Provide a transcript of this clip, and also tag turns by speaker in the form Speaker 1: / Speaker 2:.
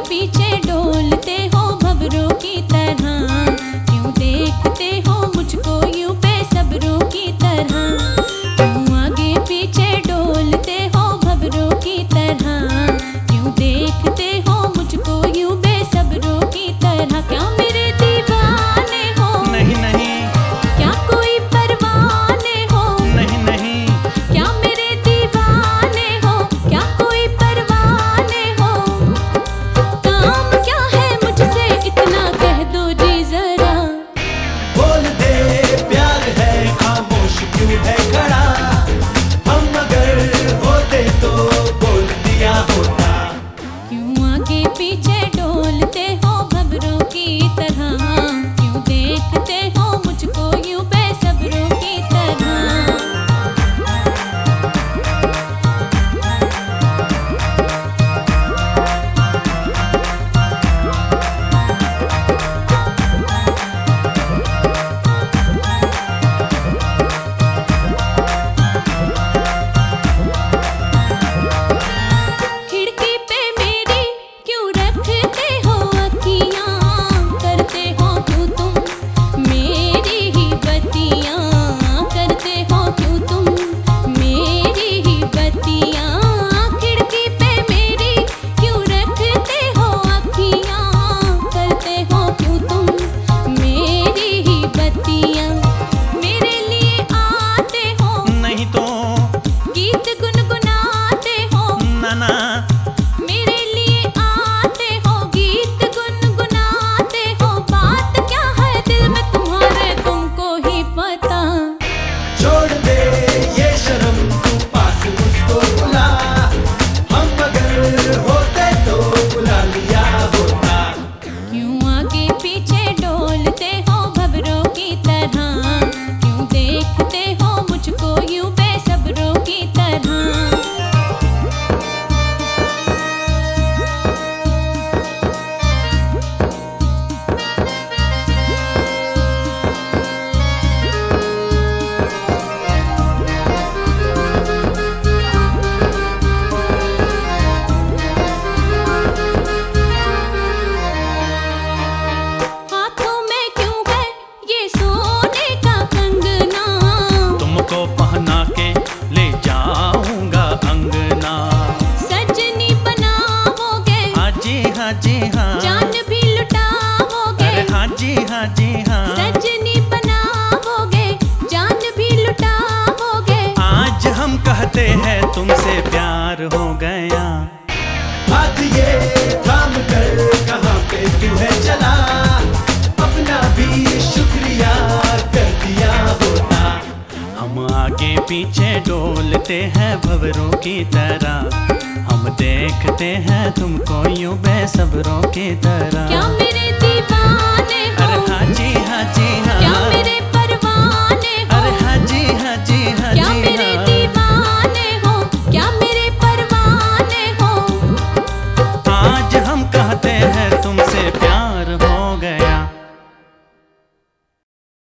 Speaker 1: पीछे डोलते हो भंवरों की तरह, क्यों देखते हो मुझको यूं बेसब्रों की तरह। क्यों आगे पीछे डोलते हो भंवरों की तरह, क्यों देखते हो मुझको यूं बेसब्रों की तरह। क्या मेरे दीवाने हो?
Speaker 2: नहीं नहीं।
Speaker 1: क्या कोई परवाने हो?
Speaker 2: नहीं नहीं।
Speaker 1: क्या मेरे दीवाने हो? क्या कोई परवाने हो? काम क्या है मुझसे इतना कह दो जी जरा।
Speaker 3: बोल दे प्यार है खामोश क्यों है खड़ा, हम अगर होते तो बोल दिया होता।
Speaker 1: क्यों आगे पीछे डोलते हो भंवरों की तरह, क्यों देखते हो मुझको यूं बेसब्रों की तरह। खिड़की पे मेरी क्यों रखते हो अखियाँ, करते हो क्यों तुम मेरी ही बत्तियाँ, करते हो क्यों तुम मेरी ही बत्तियाँ। खिड़की पे मेरी क्यों रखते हो अखियाँ, करते हो क्यों तुम मेरी ही बत्तियाँ। मेरे लिए आते हो
Speaker 2: नहीं तो
Speaker 1: गीत गुनगुनाते हो,
Speaker 2: ना ना।
Speaker 1: मेरे लिए आते हो गीत गुनगुनाते हो। बात क्या है दिल में तुम्हारे तुमको ही पता।
Speaker 3: छोड़ दे ये शर्म तू पास मुझको बुला, हम अगर होते तो बुला लिया होता।
Speaker 1: क्यों आगे पीछे डोलते हो भंवरों की तरह, क्यों देखते हो मुझको यूं बेसब्रों की तरह। हाथों में क्यों है ये सोने का कंगना,
Speaker 2: तुमको पहना के ले जाऊंगा अंगना।
Speaker 1: सजनी बनाओगे
Speaker 2: हाँ जी हाँ जी हाँ।
Speaker 1: जान भी लुटाओगे।
Speaker 2: अरे हाँ जी हाँ जी हाँ।
Speaker 1: सजनी बनाओगे जान भी लुटाओगे।
Speaker 2: आज हम कहते हैं तुमसे प्यार हो गया।
Speaker 3: हाथ ये थाम कर कहाँ पे तू है चला, अपना भी शुक्रिया कर दिया होता।
Speaker 2: हम आगे पीछे डोलते हैं भंवरों की तरह, हम देखते हैं तुमको यूं बेसब्रों की तरह।
Speaker 1: क्या मेरे